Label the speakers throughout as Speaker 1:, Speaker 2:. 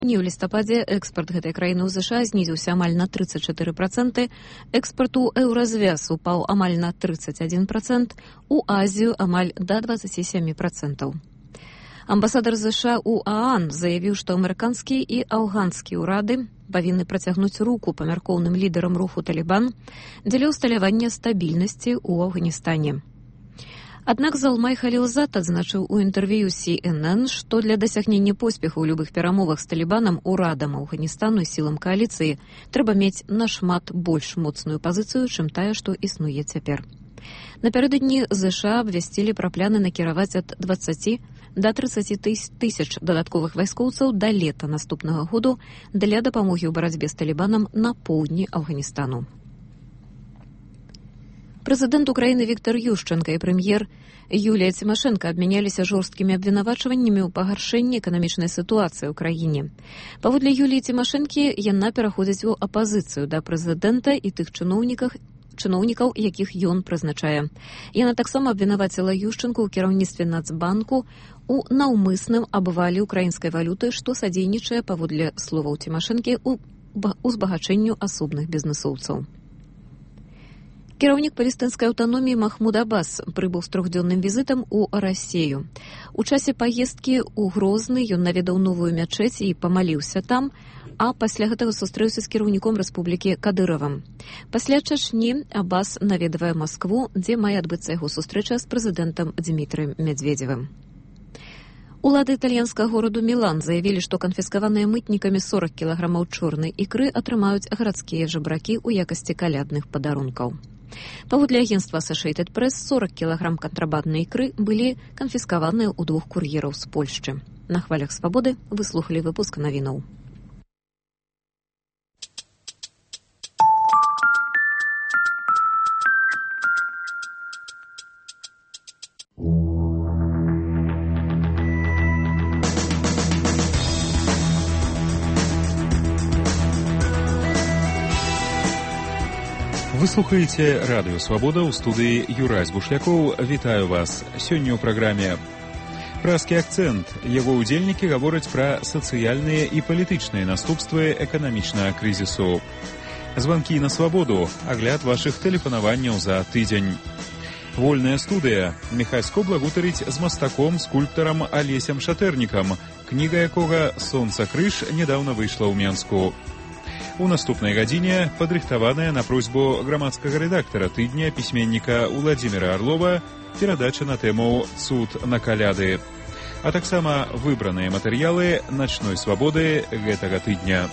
Speaker 1: У лістападзе экспарт гэтай краіны ў ЗША знізіўся амаль на 34%, экспарт у еўразвяз упаў амаль на 31%, у Азію амаль да 27%. Амбасадар ЗША ў ААН заявіў, што амерыканскі і афганскі ўрады павінны працягнуць руку памяркоўным лідарам руху Талібан дзеля ўсталявання стабільнасці ў Афганістане. Аднак Залмай Халілзад адзначыў у інтэрв'ю CNN, што для дасягнення поспеху ў любых перамовах з Талібанам, урадам Афганістану і сілам кааліцыі трэба мець нашмат больш моцную пазіцыю, чым тая, што існуе цяпер. Напярэдадні ЗША абвясцілі пра пляны накіраваць ад 20 да 30 тысяч дадатковых вайскоўцаў да лета наступнага году для дапамогі ў барацьбе з Талібанам на поўдні Афганістану. Прэзідэнт Украіны Віктор Ющенка і прэм'ер Юлія Цімашэнка абмяняліся жорсткімі абвінавачваннямі ў пагаршэнні эканамічнай сітуацыі ў краіне. Паводле Юліі Цімашэнкі, яна пераходзіць у апазіцыю да прэзідэнта і тых чыноўнікаў, якіх ён прызначае. Яна таксама абвінаваціла Ющенку ў кіраўніцтве Нацбанку у наўмысным абвале украінскай валюты, што садзейнічае, паводле словаў Цімашэнкі, у узбагачэнню асобных бізнэсоўцаў. Кіраўнік палестынскай аўтаноміі Махмуд Аббас прыбыў з 3-дзённым візітам у Расею. У часе паездкі ў Грозны ён наведаў новую мячэць і памаліўся там, а пасля гэтага сустрэўся з кіраўніком рэспублікі Кадыравам. Пасля Чачні Аббас наведвае Маскву, дзе мае адбыцца яго сустрэча з прэзідэнтам Дзмітрыем Медведзевым. Улады італьянскага гораду Мілан заявілі, што канфіскаваныя мытнікамі 40 кілаграмаў чорнай ікры атрымаюць гарадскія жабракі ў якасці калядных падарункаў. Паводле агенцтва Associated Press, 40 кілаграм кантрабанднай ікры былі канфіскаваныя ў 2 кур'ераў з Польшчы. На хвалях свабоды вы слухалі выпуск навінаў.
Speaker 2: Вы слухаеце радыё «Свабода», ў студыі Юрай Бушлякоў. Вітаю вас. Сёння ў праграме «Празкі акцэнт». Яго ўдзельнікі гавораць пра сацыяльныя і палітычныя наступствы эканамічнага крызісу. Званкі на свабоду. Агляд вашых тэлефанаванняў за тыдзень. Вольная студыя. Міхась Скобла гутарыць з мастаком, скульптарам Алесем Шатэрнікам, кніга якога «Сонца крыж» нядаўна выйшла ў Менску. У наступнай гадзіне падрыхтаваная на просьбу грамадскага рэдактара тыдня пісьменніка Уладзіміра Арлова перадача на тэму «Цуд на каляды», а таксама выбраныя матэрыялы начной свабоды гэтага тыдня.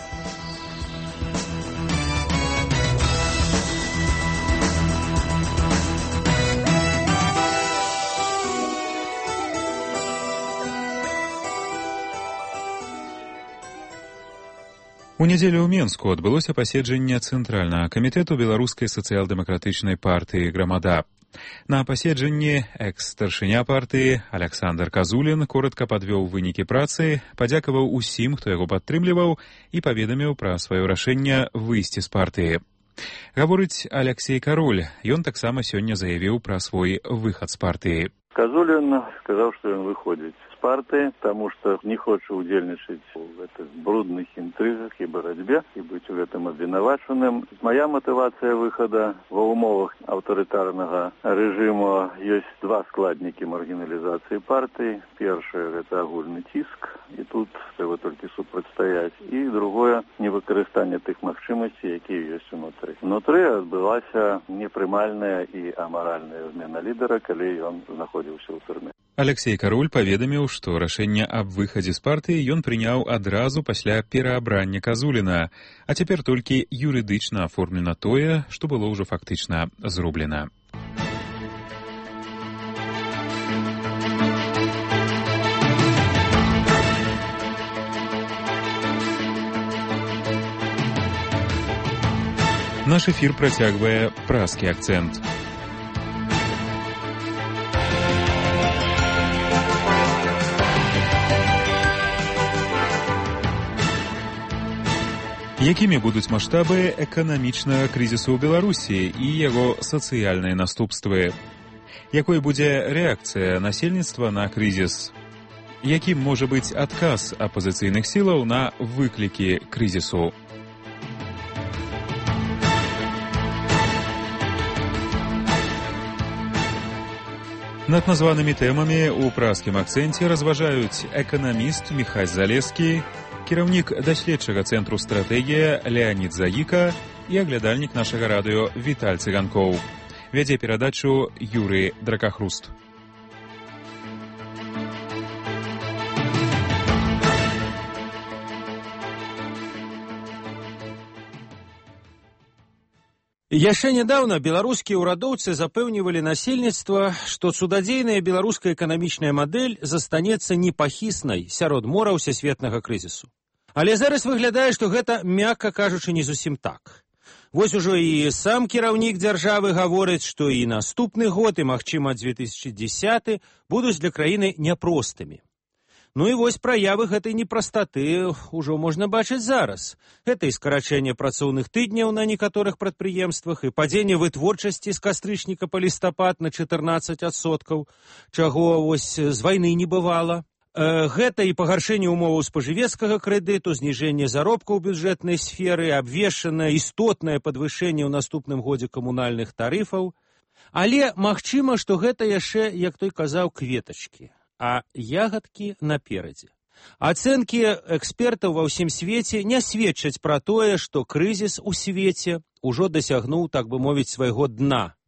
Speaker 2: У нядзелю ў Менску адбылося паседжанне Цэнтральнага камітэту Беларускай сацыял-дэмакратычнай партыі «Грамада». На паседжанні экс-старшыня партыі Аляксандр Казулін коратка падвёў вынікі працы, падзякаваў усім, хто яго падтрымліваў, і паведаміў пра сваё рашэнне выйсці з партыі. Гаворыць Аляксей Кароль. Ён таксама сёння заявіў пра свой выхад з партыі.
Speaker 3: Казулін сказаў, што ён выходзіць з партыі, таму што не хоча ўдзельнічаць у гэтых брудных інтрыгах і барацьбе і быць у гэтым абвінавачаным. Мая матывацыя выхада ва ўмовах аўтарытарнага рэжыму ёсць два складнікі маргіналізацыі партыі. Першае – гэта агульны ціск, і тут трэба толькі супрацьстаяць. І другое – невыкарыстанне тых магчымасцей, якія ёсць унутры. Унутры адбылася непрымальная і амаральная змена лідара, калі ён знаходзіўся ў турме.
Speaker 2: Аляксей Кароль паведаміў, што рашэнне аб выхадзе з партыі ён прыняў адразу пасля пераабрання Казуліна, а цяпер толькі юрыдычна аформлена тое, што было ўжо фактычна зроблена. Наш эфір працягвае празкі акцэнт. Якімі будуць маштабы эканамічнага крызісу ў Беларусі і яго сацыяльныя наступствы? Якой будзе рэакцыя насельніцтва на крызіс? Якім можа быць адказ апазіцыйных сілаў на выклікі крызісу? Над названымі тэмамі ў пражскім акцэнце разважаюць эканаміст Міхась Залескі, кіраўнік даследчага цэнтру «Стратэгія» Леанід Заіка і аглядальнік нашага радыё Віталь Цыганкоў. Вядзе перадачу Юрый Дракахруст.
Speaker 4: Яшчэ нядаўна беларускія ўрадоўцы запэўнівалі насельніцтва, што цудадзейная беларуская эканамічная мадэль застанецца непахіснай сярод мора ўсесветнага крызісу. Але зараз выглядае, што гэта, мякка кажучы, не зусім так. Вось ужо і сам кіраўнік дзяржавы гаворыць, што і наступны год, і, магчыма, 2010 будуць для краіны няпростымі. Ну і вось праявы гэтай непрастаты ўжо можна бачыць зараз. Гэта і скарачэнне працоўных тыдняў на некаторых прадпрыемствах, і падзенне вытворчасці з кастрычніка па лістапад на 14%, чаго вось з вайны не бывала. Гэта і пагаршэнне ўмоваў спажывецкага крэдыту, зніжэнне заробкаў у бюджэтнай сферы, абвешчанае істотнае падвышэнне ў наступным годзе камунальных тарыфаў. Але магчыма, што гэта яшчэ, як той казаў, кветачкі. А ягадкі наперадзе. Ацэнкі экспертаў ва ўсім свеце не сведчаць пра тое, што крызіс у свеце ўжо дасягнуў, так бы мовіць, свайго дна.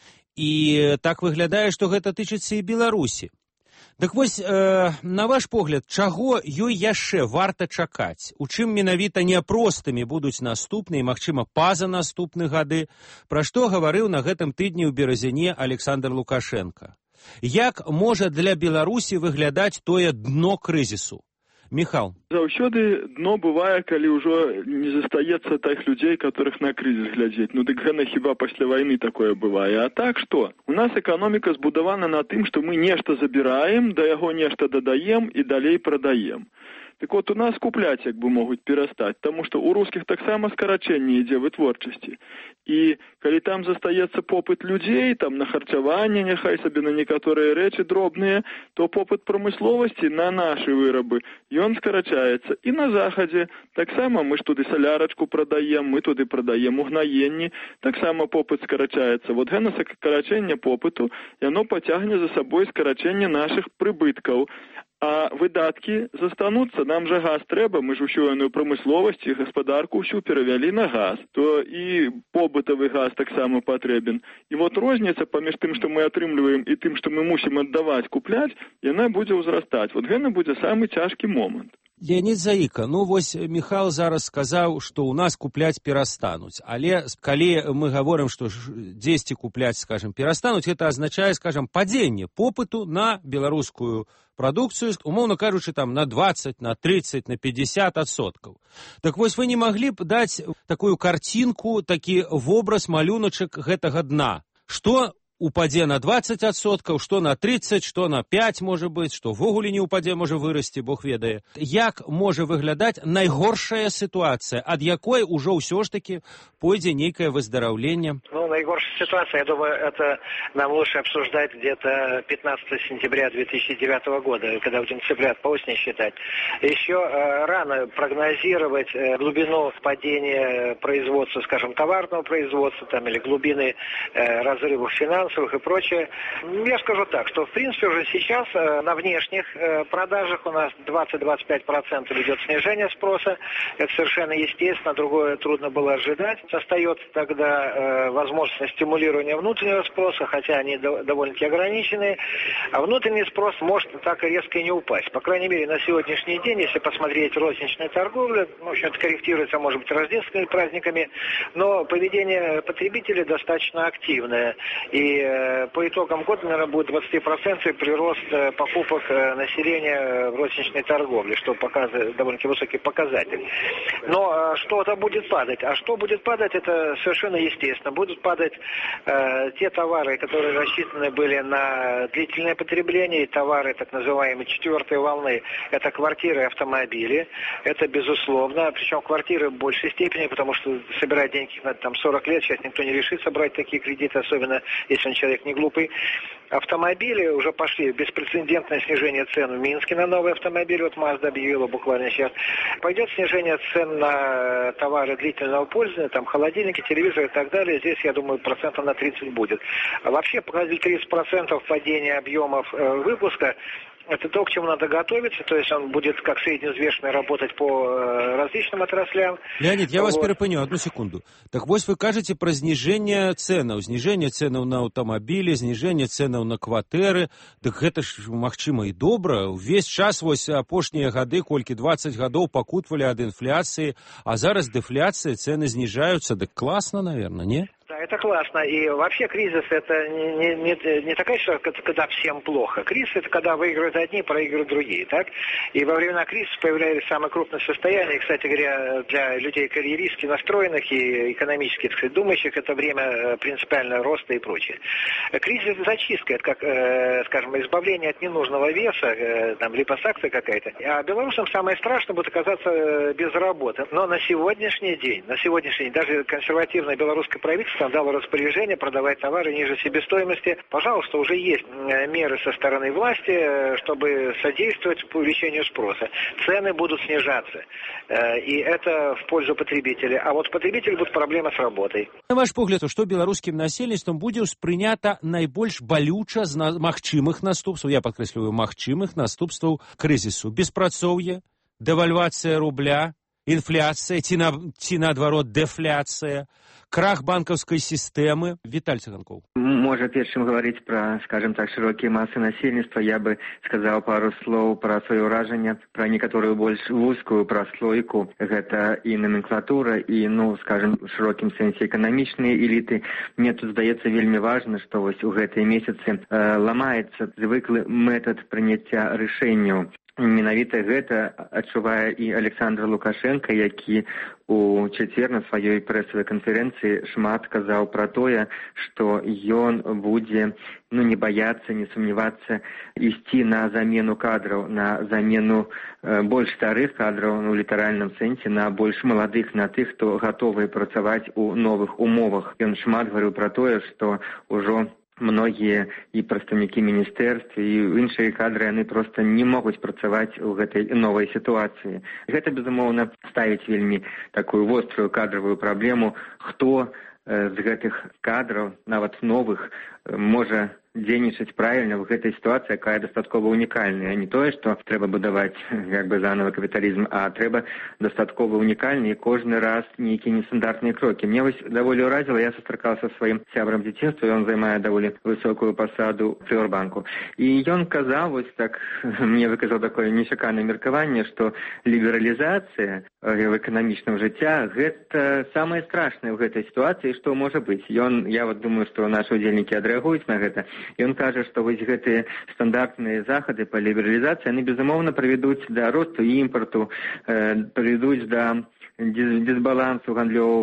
Speaker 4: І так выглядае, што гэта тычыцца і Беларусі. Дык вось, на ваш погляд, чаго ёй яшчэ варта чакаць? У чым менавіта няпростымі будуць наступныя, магчыма, пазанаступныя гады, пра што гаварыў на гэтым тыдні ў Беразяне Александр Лукашенко? Як можа для Беларусі выглядаць тое дно крызісу? Міхал.
Speaker 5: Заўсёды дно бывае, калі ўжо не застаецца тых людзей, которых на крызіс глядзець. Ну дык гэта хіба пасля вайны такое бывае. А так што? У нас эканоміка збудавана на тым, што мы нешта забіраем, да яго нешта дадаем і далей прадаем. Так вот, у нас купляць як бы могуць перастаць, таму што ў рускіх таксама скарачэнне ідзе вытворчасці. І калі там застаецца попыт людзей, там на харчаванне, няхай сабе на некаторыя рэчы дробныя, то попыт прамысловасці на нашы вырабы, ён скарачаецца. І на захадзе таксама мы ж туды салярачку прадаем, мы туды прадаем угнаенні, таксама попыт скарачаецца. Вот гэта скарачэнне попыту, яно пацягне за сабой скарачэнне нашых прыбыткаў. А выдаткі застануцца, нам жа газ трэба, мы ж усю яную прамысловасць і гаспадарку ўсю перавялі на газ, то і побытавы газ таксама патрэбен. І вот розніца паміж тым, што мы атрымліваем, і тым, што мы мусім аддаваць, купляць, яна будзе ўзрастаць. Вот гэта будзе самы цяжкі момант.
Speaker 4: Леанід Заіка, ну вось Міхал зараз сказаў, што ў нас купляць перастануць. Але калі мы гаворым, што дзесьці купляць, скажем, перастануць, гэта азначае, скажем, падзенне попыту на беларускую прадукцыю, умоўна кажучы, там на 20, на 30, на 50%. Так вось вы не маглі б даць такую карцінку, такі вобраз, малюначак гэтага дна. Што упадзе на 20%, што на 30%, што на 5%, можа быць, што ввогуле не упадзе, можа вырасці, Бог ведае. Як можа выглядаць найгоршая ситуація, ад якой ўжо ўсё ж таки пойдзе нейкае выздараўленне?
Speaker 6: Ну, наигоршая ситуация, я думаю, это нам лучше обсуждать где-то 15 сентября 2009 года, когда будем цыплят по осени считать. Еще рано прогнозировать глубину падения производства, скажем, товарного производства там, или глубины разрывов финансовых и прочее. Я скажу так, что в принципе уже сейчас на внешних продажах у нас 20-25% идет снижение спроса. Это совершенно естественно, другое трудно было ожидать. Остается тогда возможность стимулирования внутреннего спроса, хотя они довольно-таки ограничены. А внутренний спрос может так и резко и не упасть. По крайней мере, на сегодняшний день, если посмотреть розничную торговлю, в общем, это корректируется, может быть, рождественскими праздниками, но поведение потребителей достаточно активное. И по итогам года, наверное, будет 20% прирост покупок населения в розничной торговле, что показывает довольно-таки высокий показатель. Но что-то будет падать. А что будет падать, это совершенно естественно. Будут падать те товары, которые рассчитаны были на длительное потребление, и товары так называемой четвертой волны. Это квартиры и автомобили. Это безусловно. Причем квартиры в большей степени, потому что собирать деньги надо там 40 лет. Сейчас никто не решится брать такие кредиты, особенно если если он человек не глупый. Автомобили уже пошли, беспрецедентное снижение цен в Минске на новые автомобили, вот Mazda объявила буквально сейчас. Пойдет снижение цен на товары длительного пользования, там холодильники, телевизоры и так далее. Здесь, я думаю, процентов на 30 будет. А вообще, показатель 30% падения объемов выпуска. Это то, к чему надо готовиться, то есть он будет как средневзвешенный работать по различным отраслям.
Speaker 4: Леонид, я вас перепыню, одну секунду. Так вось вы кажете про снижение ценаў на аўтамабілі, снижение ценаў на кватэры. Так гэта ж магчыма і добра. Увесь час вось апошнія гады, колькі 20 гадоў пакутвалі ад інфляцыі, а зараз дэфляцыя, цены снижаются. Так классно, наверное, не?
Speaker 6: Да, это классно. И вообще кризис это не такая ситуация, когда всем плохо. Кризис это когда выигрывают одни, проигрывают другие, так? И во времена кризиса появлялись самые крупные состояния. И, кстати говоря, для людей карьеристски настроенных и экономически, так сказать, думающих, это время принципиального роста и прочее. Кризис это зачистка, это как, скажем, избавление от ненужного веса, там липосакция какая-то. А белорусам самое страшное будет оказаться без работы. Но на сегодняшний день, даже консервативное белорусское правительство дало распоряжение продавать товары ниже себестоимости. Пожалуйста, уже есть меры со стороны власти, чтобы содействовать увеличению спроса. Цены будут снижаться. И это в пользу потребителя. А вот потребителю будут проблемы с работой.
Speaker 4: На ваш погляд, што беларускім насельніцтвам будзе ўспрынята найбольш балюча з магчымых наступстваў, я падкрэсліваю, магчымых наступстваў крызісу? Беспрацоўе, дэвальвацыя рубля, інфляцыя ці наадварот дэфляцыя, крах банковской системы. Виталий Цыганков.
Speaker 7: Может, першым говорить про, скажем так, широкие массы насельніцтва, я бы сказал пару слов про свое ўражанне, про некоторую больш вузкую прослойку. Гэта и номенклатура, и, скажем, в широкім сэнсе эканамічныя эліты. Мне тут здаецца вельмі важна, што вось у гэтыя месяцы ламаецца звыклы метод прыняцця рашэнняў. Менавіта гэта адчувае і Александр Лукашенко, які у чацвер на сваёй прэсавай канферэнцыі шмат казаў пра тое, што ён будзе не баяцца, не сумнявацца ісці на замену кадраў, на замену больш старых кадраў, у літаральным сэнсе, на больш маладых, на тых, хто гатовы працаваць у новых умовах. Ён шмат гаварыў пра тое, што ўжо многія і прадстаўнікі міністэрств і іншыя кадры, яны проста не могуць працаваць у гэтай новай сітуацыі. Гэта, безумоўна, ставіць вельмі такую вострую кадравую праблему, хто з гэтых кадраў, нават новых, можа дзейнічаць правільна в гэтай сітуацыі, якая дастаткова унікальная. Не тое, што трэба будаваць заново капіталізм, а трэба дастаткова унікальны і кожны раз нейкія нестандартныя крокі. Мне вось даволі ўразіла, я сустракаўся са сваім сябрам дзяцінства, ён займае даволі высокую пасаду ў Прыватбанку. І ён казаў, вось так, мне выказаў такое нечаканае меркаванне, што лібералізацыя эканамічнага жыцця гэта самае страшнае ў гэтай сітуацыі, што можа быць. Я вот думаю, што нашы удзельнікі адрэагуюць на гэта. Ён кажа, што вось гэтыя стандартныя захады па лібералізацыі, яны, безумоўна, прывядуць да росту імпарту, прывядуць да дисбалансу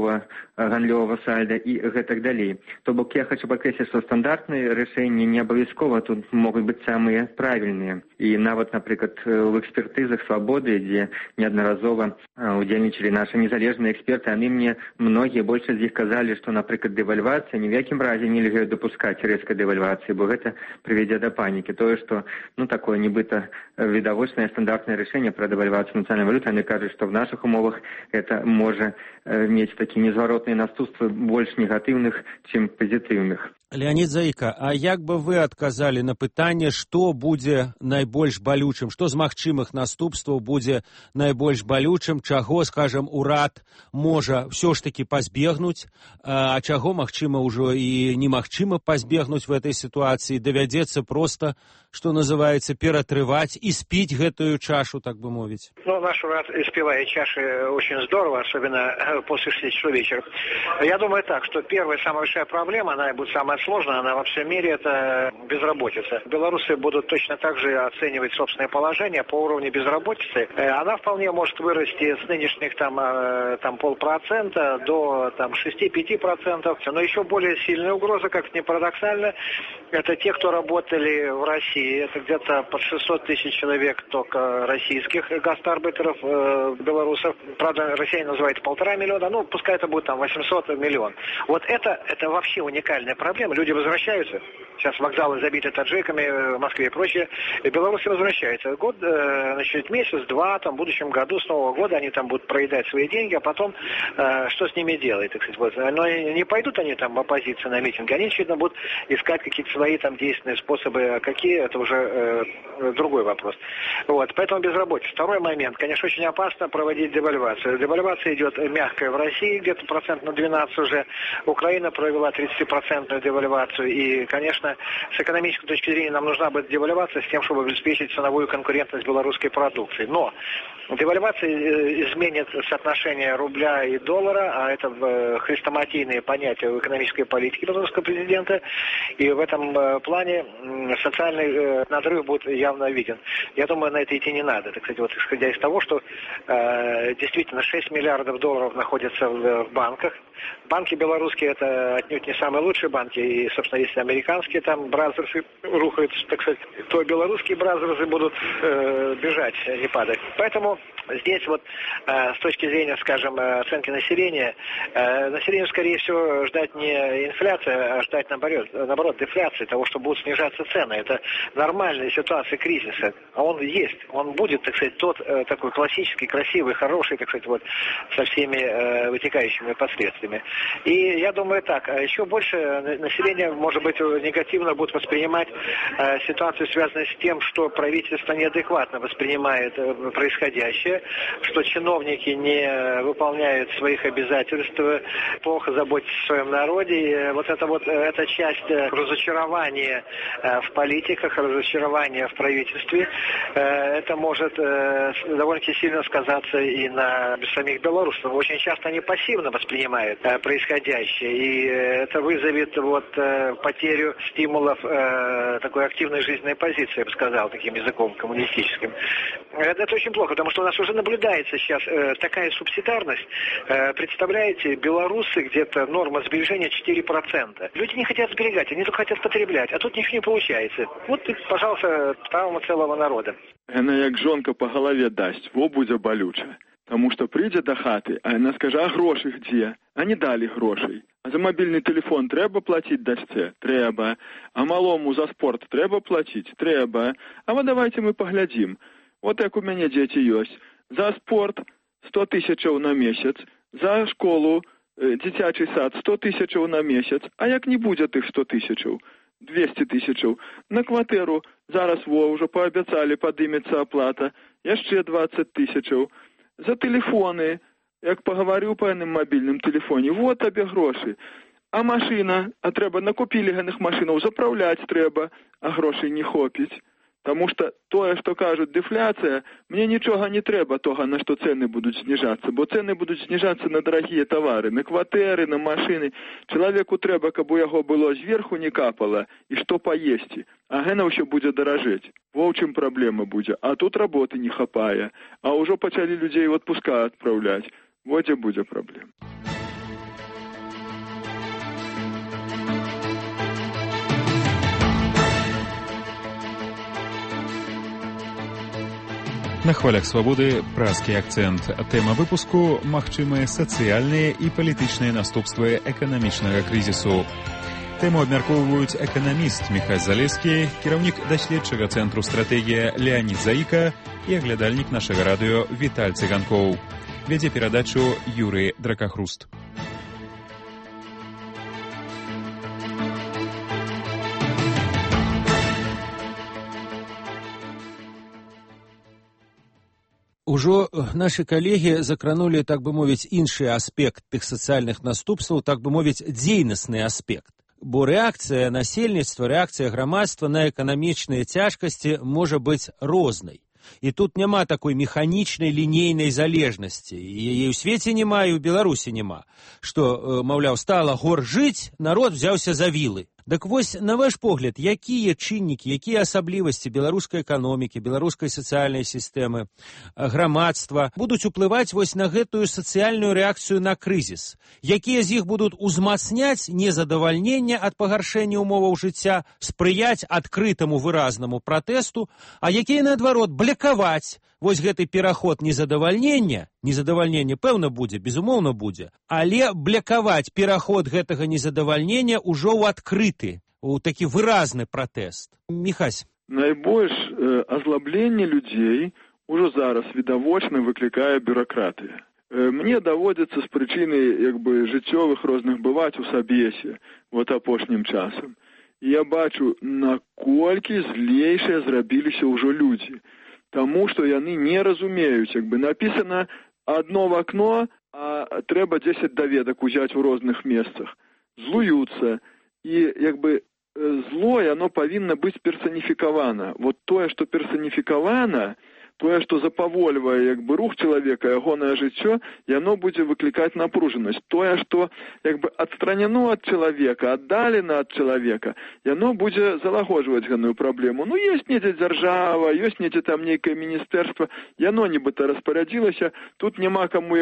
Speaker 7: гандлёвага сальда і гэтак далей. То бок я хочу падкрэсліць, што стандартныя рашэнні не абавязкова тут могуць быць самыя правільныя. І нават, напрыклад, у экспертызах «Свабоды», дзе неаднаразова удзельнічалі нашы незалежныя эксперты, яны мне, многія, большасць з іх казалі, што, напрыклад, дэвальвацыя ні в якім разе нельга дапускаць рэзкай дэвальвацыі, бо гэта прывядзе да панікі. Тое, што, такое нібыта відавочнае стандартнае рашэнне пра дэвальвацыю нацыянальнай валюты, яны кажуць, што в нашых умовах это можа мець такія незваротныя наступствы больш негатыўных, чым пазітыўных.
Speaker 4: Леонид Заика, а як бы вы адказалі на пытанне, што будзе найбольш балючым, што з магчымых наступстваў будзе найбольш балючым, чаго, скажем, урад можа ўсё ж таки пазбегнуць, а чаго, магчыма, ўжо і немагчыма пазбегнуць в этой ситуации, давядзецца просто, что называется, ператрываць и спить гэтую чашу, так бы мовить?
Speaker 6: Наш урад испевает чаши очень здорово, особенно после 6 часов вечера. Я думаю так, что первая, самая большая проблема, она будет самая сложная, она во всем мире, это безработица. Белорусы будут точно так же оценивать собственное положение по уровню безработицы. Она вполне может вырасти с нынешних там 0,5% до 6-5%. Но еще более сильная угроза, как ни парадоксально, Это те, кто работали в России. Это где-то под 600 тысяч человек только российских гастарбайтеров, белорусов. Правда, Россия называет 1,5 миллиона. Ну, пускай это будет там 800 миллион. Вот это вообще уникальная проблема. Люди возвращаются. Сейчас вокзалы забиты таджиками в Москве и прочее. И белорусы возвращаются. Год, значит, месяц-два, там, в будущем году, с Нового года они там будут проедать свои деньги, а потом что с ними делать, так сказать. Вот. Но не пойдут они там в оппозицию на митинги. Они, очевидно, будут искать какие-то свои там действенные способы. Какие, это уже другой вопрос. Вот. Поэтому безработица. Второй момент. Конечно, очень опасно проводить девальвацию. Девальвация идет мягкая в России, где-то 12% уже. Украина провела 30% девальвацию. И, конечно, с экономической точки зрения нам нужна будет девальвация с тем, чтобы обеспечить ценовую конкурентность белорусской продукции. Но девальвация изменит соотношение рубля и доллара, а это хрестоматийные понятия в экономической политике белорусского президента. И в этом плане социальный надрыв будет явно виден. Я думаю, на это идти не надо. Так сказать, вот исходя из того, что действительно 6 миллиардов долларов находятся в банках. Банки белорусские это отнюдь не самые лучшие банки. И, собственно, если американские там бразерсы рухаются, так сказать, то белорусские бразерсы будут бежать, не падать. Поэтому здесь вот с точки зрения, скажем, оценки населения, населению, скорее всего, ждать не инфляция, а ждать, наоборот, дефляции, того, что будут снижаться цены. Это нормальная ситуация кризиса. А он есть. Он будет, так сказать, тот такой классический, красивый, хороший, так сказать, вот со всеми вытекающими последствиями. И я думаю так, еще больше население, может быть, негативно будет воспринимать ситуацию, связанную с тем, что правительство неадекватно воспринимает происходящее, что чиновники не выполняют своих обязательств, плохо заботятся о своем народе. И вот эта часть разочарования в политиках, разочарования в правительстве, это может довольно-таки сильно сказаться и на самих белорусов. Очень часто они пассивно воспринимают происходящее, и это вызовет потерю стимулов такой активной жизненной позиции, я бы сказал, таким языком коммунистическим. Это очень плохо, потому что у нас уже наблюдается сейчас такая субсидарность. Представляете, белорусы где-то норма сбережения 4%. Люди не хотят сберегать, они только хотят потреблять, а тут ничего не получается. Вот, пожалуйста, травма целого народа.
Speaker 5: Она як жонка по голове дасть, во будзе болюча. Тому што прыйдзе да хаты, а яна скажа, а грошы дзе? А не далі грошай. А за мобільны тэлефон трэба плаціць дачцэ? Трэба. А малому за спорт трэба плаціць? Трэба. А вот давайте мы паглядзім. Вот як у мяне дзеці ёсць. За спорт 100 тысячаў на месяц, за школу, дзіцячы сад 100 тысячаў на месяц. А як не будзе тых 100 тысячаў? 200 тысячаў. На кватэру зараз ўжо паабяцалі, падымецца аплата. Яшчэ 20 тысячаў. За тэлефоны, як пагаварыў па яным мабільным тэлефоне, вот табе грошы. А машына, а трэба, накупілі гэных машынаў, запраўляць трэба, а грошай не хопіць. Таму што тое, што кажуць дэфляцыя, мне нічога не трэба тога, на што цэны будуць зніжацца, бо цэны будуць зніжацца на дарагія тавары, на кватэры, на машыны. Чалавеку трэба, каб у яго было зверху не капала і што паесці, а гэна ўсё будзе даражэць. Во ў чым праблема будзе, а тут работы не хапае, а ўжо пачалі людзей в отпуска адпраўляць. Во дзе будзе праблема.
Speaker 2: На хвалях свабоды празкі акцэнт. Тэма выпуску – магчымыя сацыяльныя і палітычныя наступствы эканамічнага крызісу. Тэму абмяркоўваюць эканаміст Міхась Залескі, кіраўнік даследчага цэнтру стратэгія Леанід Заіка і аглядальнік нашага радыё Віталь Цыганкоў. Вядзе перадачу Юрый Дракахруст.
Speaker 4: Ужо нашы калегі закранулі, так бы мовіць, іншы аспект тых сацыяльных наступстваў, так бы мовіць, дзейнасны аспект. Бо рэакцыя насельніцтва, рэакцыя грамадства на эканамічныя цяжкасці можа быць рознай. І тут няма такой механічнай лінейнай залежнасці. Яе ў свеце няма, і ў Беларусі няма. Што, маўляў, стала гор жыць, народ взяўся за вілы. Дык вось, на ваш погляд, якія чыннікі, якія асаблівасці беларускай эканомікі, беларускай сацыяльнай сістэмы, грамадства будуць уплываць вось на гэтую сацыяльную рэакцыю на крызіс? Якія з іх будуць узмацняць незадавальненне ад пагаршэння умоваў жыцця, спрыяць адкрытаму выразнаму пратэсту, а якія, наадварот, блякаваць вось гэты пераход незадавальнення, пэўна будзе, безумоўна будзе, але блякаваць пераход гэтага незадавальнення ўжо ў адкрыты, у такі выразны пратэст. Міхась.
Speaker 5: Найбольш азлабленне людзей ужо зараз відавочна выклікае бюракратыя. Мне даводзіцца з прычыны жыццёвых розных бываць у сабесе апошнім часам. І я бачу, наколькі злейшыя зрабіліся ўжо людзі. Таму, што яны не разумеюць, напісана одно в окно, а трэба 10 даведак узяць у розных месцах. Злуюцца. І, зло, оно павінна быць персаніфікавана. Вот тое, што персаніфікавана, тое, што запавольвае рух чалавека, ягонае жыццё, яно будзе выклікаць напружанасць. Тое, што адстранено ад чалавека, аддалена ад чалавека, яно будзе залагоджваць гэтую праблему. Ёсць недзе дзяржава, ёсць недзе там нейкае міністэрства, яно нібыта распарадзілася, тут няма каму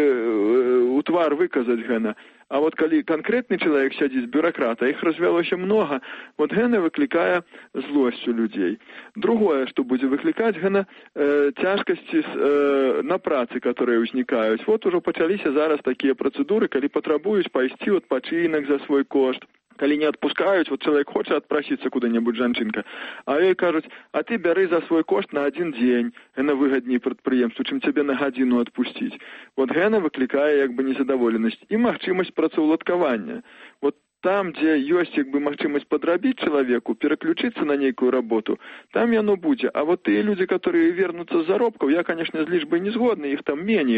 Speaker 5: у твар выказаць гэта. А вот калі канкрэтны чалавек сядзіць бюракрата, іх развялося многа, гэта выклікае злосць у людзей. Другое, што будзе выклікаць, гэта цяжкасці на працы, которые ўзнікаюць. Ужо пачаліся зараз такія працэдуры, калі патрабуюць пайсці ў адпачынак за свой кошт. Калі не адпускаюць, чалавек хоча адпрасіцца куды-небудзь жанчынка, а ёй кажуць, а ты бяры за свой кошт на 1 дзень, гэта выгадней прадпрыемству, чым цябе на гадзіну адпусціць. Гэта выклікае незадаволенасць і магчымасць працаўладкавання. Там, дзе ёсць магчымасць падрабіць чалавеку, пераключыцца на нейкую работу, там яно будзе. А тыя людзі, которые вернуцца з заробкаў, я, конечно, з лічбай не згодны, іх там меней.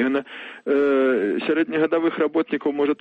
Speaker 5: Сярэднегадавых работнікаў, можа,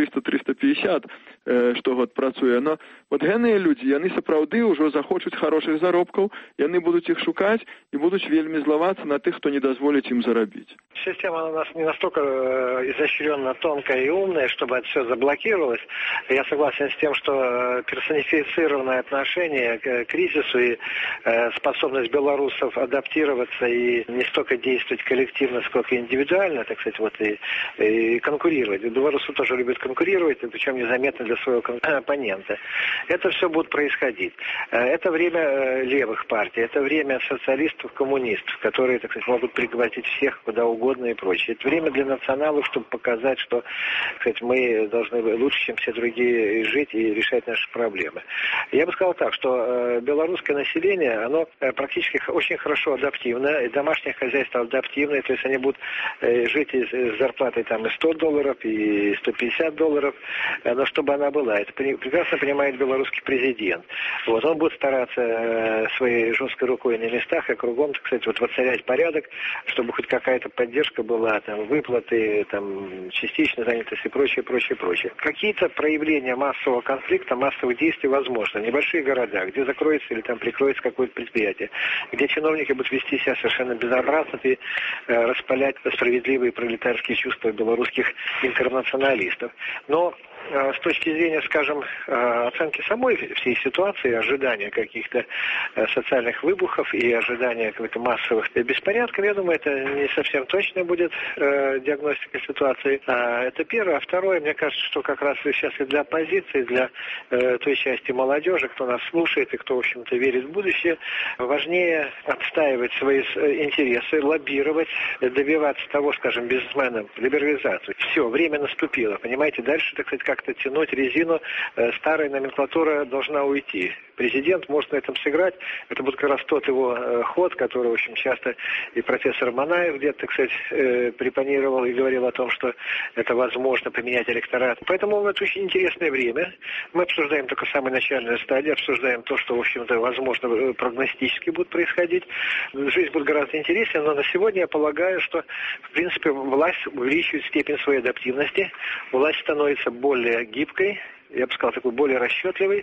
Speaker 5: 1300-350 штогод працуе. Но гэтыя людзі, яны сапраўды ўжо захочуць хорошых заробкаў, яны будуць іх шукаць і будуць вельмі злавацца на тых, хто не дазволіць ім зарабіць.
Speaker 6: Система у нас не настолько изощренно тонкая и умная, чтобы это все заблокировалось. Я согласен с тем, что персонифицированное отношение к кризису и способность белорусов адаптироваться и не столько действовать коллективно, сколько индивидуально, так сказать, и конкурировать. Белорусы тоже любят конкурировать, причем незаметно для своего оппонента. Это все будет происходить. Это время левых партий, это время социалистов, коммунистов, которые, так сказать, могут пригвоздить всех куда угодно и прочее. Это время для националов, чтобы показать, что, так сказать, мы должны лучше, чем все другие, жить и решать наши проблемы. Я бы сказал так, что белорусское население, оно практически очень хорошо адаптивно, и домашнее хозяйство адаптивное, то есть они будут жить с зарплатой там и $100, и $150, но чтобы она была. Это прекрасно понимает белорусский президент. Он будет стараться своей жесткой рукой на местах и кругом, так сказать, воцарять порядок, чтобы хоть какая-то поддержка была, там, выплаты, там, частичная занятость и прочее. Какие-то проявления массового конфликта, массовых действий возможно. Небольшие города, где закроется или там прикроется какое-то предприятие, где чиновники будут вести себя совершенно безобразно и распалять справедливые пролетарские чувства белорусских интернационалистов. Но с точки зрения, скажем, оценки самой всей ситуации, ожидания каких-то социальных выбухов и ожидания каких-то массовых беспорядков, я думаю, это не совсем точно будет диагностика ситуации. Это первое. А второе, мне кажется, что как раз сейчас и для оппозиции, для той части молодежи, кто нас слушает и кто, в общем-то, верит в будущее, важнее отстаивать свои интересы, лоббировать, добиваться того, скажем, бизнесменам, либерализацию. Все, время наступило, понимаете, дальше, так сказать, как-то тянуть резину, старая номенклатура должна уйти. Президент может на этом сыграть, это будет как раз тот его ход, который, в общем, часто и профессор Манаев где-то, так сказать, препонировал и говорил о том, что это возможно поменять электорат. Поэтому это очень интересное время. Мы обсуждаем только самую начальную стадию, обсуждаем то, что, в общем-то, возможно, прогностически будет происходить. Жизнь будет гораздо интереснее, но на сегодня я полагаю, что, в принципе, власть увеличивает степень своей адаптивности, власть становится более гибкой, я бы сказал, такой более расчетливый.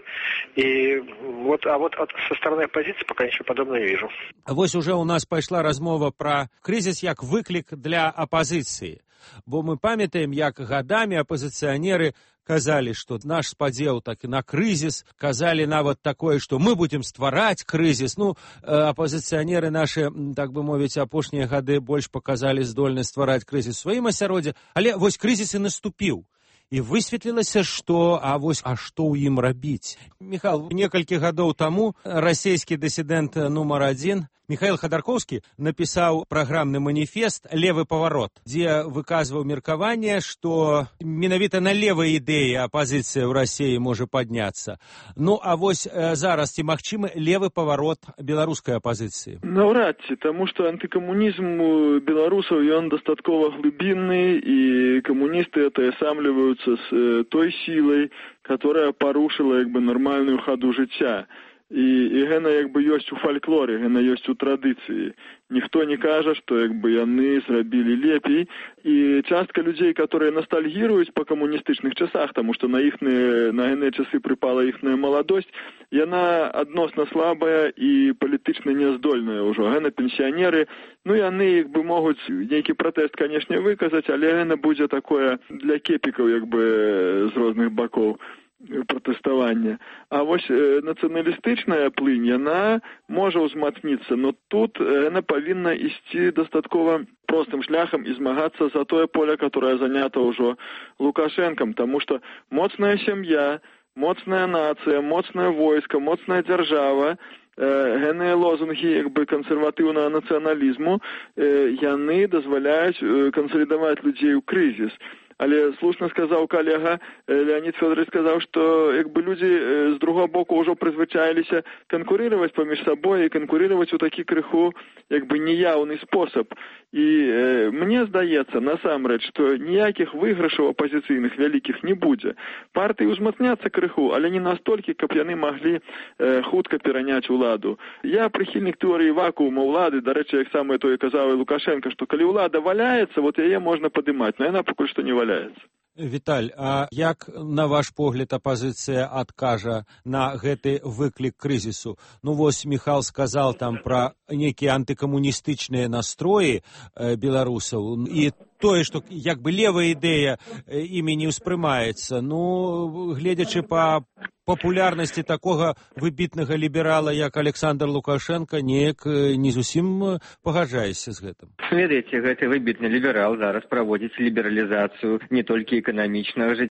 Speaker 6: И со стороны оппозиции пока ничего подобного не вижу.
Speaker 4: Вось уже у нас пайшла размова про кризис як выклик для оппозиции. Бо мы памятаем, як гадамі апозіцыянеры казалі, што наш спадзеў так і на крызіс, казалі нават такое, што мы будзем ствараць крызіс. Ну, апозіцыянеры нашы, так бы мовіць, апошнія гады больш паказалі здольнасць ствараць крызіс у сваім асяроддзі, але вось крызіс і наступіў. І высветлілася, што што ў ім рабіць. Михаил, некалькі гадоў таму расійскі дысідэнт нумар 1 Михаил Ходорковский напісаў праграмны маніфест «Левы паварот», дзе выказваў меркаванне, што менавіта на левай ідэі апазіцыя ў Расіі можа падняцца. Ну, а вось зараз ці магчымы левы паварот беларускай апазіцыі?
Speaker 5: Наўрад ці, таму што антыкамунізм у беларусаў ён дастаткова глыбінны, і камуністы атаясамліваюцца з той сілай, которая парушыла нармальную хаду жыцця. І гэта ёсць у фальклоры, гэта ёсць у традыцыі. Ніхто не кажа, што яны зрабілі лепей. І частка людзей, которые ностальгіруюць па камуністычных часах, таму што на гэтыя часы прыпала іхная маладосць, яна адносна слабая і палітычна няздольная ўжо. Гэта пенсіянеры, ну яны могуць нейкі пратэст, канешне, выказаць, але гэта будзе такое для кепікаў з розных бакоў пратэставання. А вось нацыяналістычная плынь, яна можа ўзмацніцца, но тут яна павінна ісці дастаткова простым шляхам і змагацца за тое поле, которое занята ўжо Лукашэнкам, таму што моцная сям'я, моцная нацыя, моцнае войска, моцная дзяржава, гэтыя лозунгі кансерватыўнага нацыяналізму, яны дазваляюць кансалідаваць людзей у крызіс. Але слушна сказаў калега Леонид Фёдорович, сказаў, што людзі з другого боку ўжо прызвычаіліся канкурировать паміж сабой і канкурировать у такі крыху неяўны спосаб. І мне здаецца, насамрэч, што ніякіх выйгрышаў апозіцыйных вялікіх не будзе. Партыі ўзмацняцца крыху, але не настолькі, каб яны маглі хутка пераняць уладу. Я прыхільнік тэорыі вакуума ўлады, дарэчы, як самае тое казаў і Лукашенко, што калі ўлада валяецца, яе можна падымаць, но яна пакуль што не валяецца.
Speaker 4: Віталь, а як, на ваш погляд, апозіцыя адкажа на гэты выклік крызісу? Ну, вось Михаил сказал там пра нейкія антыкамуністычныя настроі беларусаў, і тое, што левая ідэя імі не ўспрымаецца. Ну, гледзячы па папулярнасці такога выбітнага ліберала, як Александр Лукашенко, неяк не зусім пагаджаешся з гэтым.
Speaker 7: Ведаеце, гэты выбітны ліберал зараз праводзіць лібералізацыю не толькі эканамічнага жыцця,